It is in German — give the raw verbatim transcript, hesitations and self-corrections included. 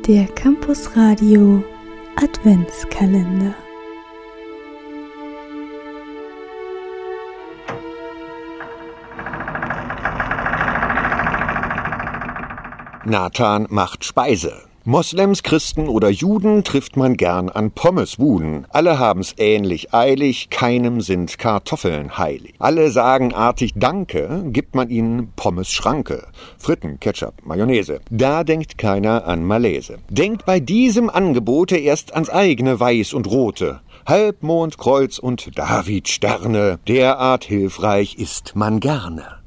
Der Campus Radio Adventskalender. Nathan macht Speise. Moslems, Christen oder Juden trifft man gern an Pommesbuden. Alle haben's ähnlich eilig, keinem sind Kartoffeln heilig. Alle sagen artig Danke, gibt man ihnen Pommes Schranke. Fritten, Ketchup, Mayonnaise. Da denkt keiner an Malaise. Denkt bei diesem Angebote erst ans eigene Weiß und Rote. Halbmond, Kreuz und David Sterne. Derart hilfreich ist man gerne.